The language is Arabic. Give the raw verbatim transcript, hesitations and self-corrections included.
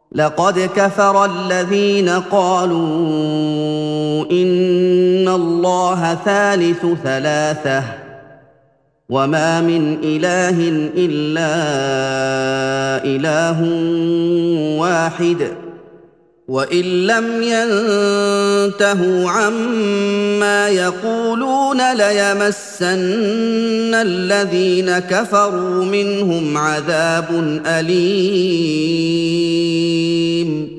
لقد كفر الذين قالوا إن الله ثالث ثلاثة وما من إله إلا إله واحد وإن لم ينتهوا عما يقولون ليمسن الذين كفروا منهم عذاب أليم